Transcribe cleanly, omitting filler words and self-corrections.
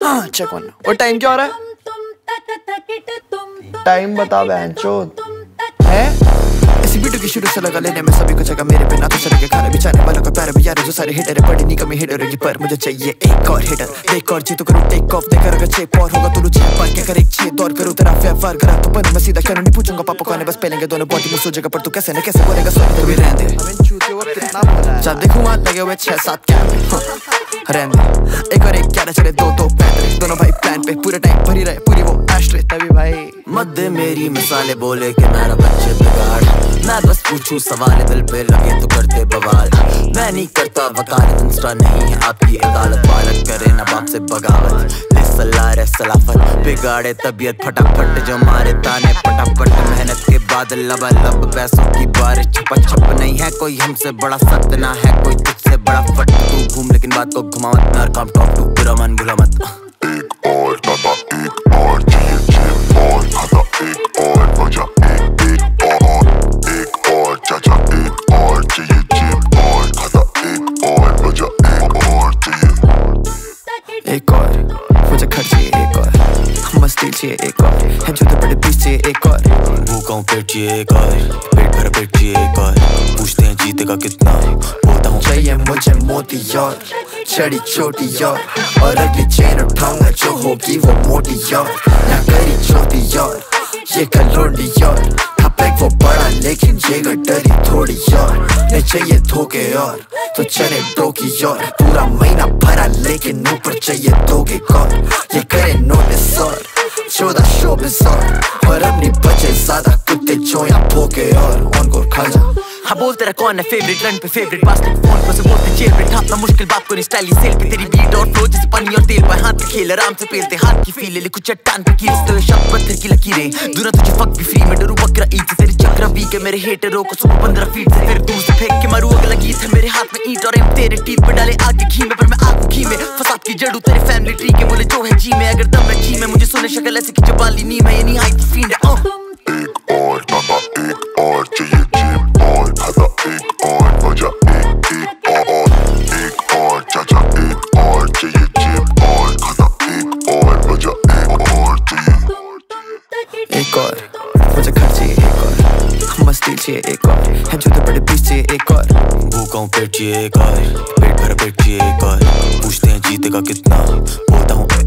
Check one. और time क्या हो रहा है? टाइम बता बहनचोद है। इसी वीडियो की शुरू से लगा लेने में सभी को जगह मेरे पे ना तो सर के खाने बिछाने वालों का प्यार भी यार जो सारे हिटर है पड़ी नहीं कमी हिटर की पर मुझे चाहिए एक और हिटर। देख और जीतो करूँ टेक ऑफ देकर अगर चेप और होगा तो रुचि पर क्या करे छे दौड़ करूँ तेरा व्यापार करा तो पर मैं सीधा क्यों नहीं पूछूंगा पापा कौन है बस पहलेंगे दोनों बॉडी में सोचेगा पर तू कैसे न कैसे बोलेगा सोच तो भी रहने दे। जब देखूँ वहाँ लगे हुए 6-7 कैमरे रहने एक और एक क्या चले दो पैंतरे दोनों भाई प्लान पे पूरे टाइम भरी रहे पूरी वो एस्ट्रे तभी भाई मत दे मेरी मिसाले बोले कि मेरा बच्चे बिगाड़। मैं बस पूछूं सवाल दिल पे लगे तो करते बवाल। मैं नहीं करता वकालत इंस्टा नहीं है आपकी अदालत वालत करे ना बाप से बगावत ले सलाह रे सलाफत बिगाड़े तबीयत फटाफट जो मारे ताने फटाफट मेहनत के बाद लबालब पैसों की बारिश छप नहीं है कोई हमसे बड़ा सख्त ना है कोई तुझसे बड़ा फट तू घूम लेकिन बात को घुमावत ना काम टॉप टू बुरा मन भुला मत। एक और दादा एक और चाहिए जेब और खाता एक और वजह एक और चाचा एक और चाहिए जेब और खाता एक और वजह एक और चाहिए एक और मुझे खर्च चाहिए एक और मस्ती चाहिए एक और है जो बड़े पीस चाहिए एक और भूखा हूँ पेट चाहिए एक और पेट भर पेट चाहिए एक और पूछते हैं जीतेगा कितना बोलता हूँ चाहिए मुझे मोती यार चढ़ी छोटी यार और अगली चेन उठाऊंगा जो होगी वो मोटी यार ना करी छोटी यार ये कलोड़ी यार था पैक वो बड़ा लेकिन ये डरी थोड़ी यार नहीं चाहिए धोखे यार तो चले दो की यार पूरा महीना भरा लेकिन ऊपर चाहिए दोगे कौन ये करे नोटिस और 14 शो बिजार और अपनी बचे ज्यादा कुत्ते जो या भोगे और उनको खा जा। हाँ बोल तेरा कौन है फेवरेट रन पे फेवरेट बास्केट फोन पर से बोलते जेल पे ठापना मुश्किल बात को नहीं स्टाइली सेल पे तेरी बीट और फ्लो जैसे पानी और तेल पर हाथ पे खेल आराम से पेलते हाथ की फील ले कुछ चट्टान पे कील तो शब्द पत्थर की लकीरें दूना तुझे फक भी फ्री में डरू बकरा ईद से तेरी चक्रा वीक है मेरे हेटरों को सुबह 15 फीट से फिर दूर से फेंक के मारू अगला गीत है मेरे हाथ में ईंट और एम तेरे टीथ पे डाले आग के घी में पर मैं आग घी में फसाद की जड़ू तेरे फैमिली ट्री के बोले जो है जी में अगर दम है जी में मुझे सुने शक्ल ऐसे की जबाली नी में ये नहीं हाइट फील्ड है। एक और दादा एक और चाहिए जेब और खाता एक और वजह एक और चाचा एक और चाहिए जेब और खाता एक और वजह एक और चाहिए एक और मुझे खर्च चाहिए एक और मस्ती चाहिए एक और है जो बड़े पीस चाहिए एक और भूखा हूँ पेट चाहिए एक और पेट भर पेट चाहिए एक और पूछते हैं जीतेगा कितना बोलता हूँ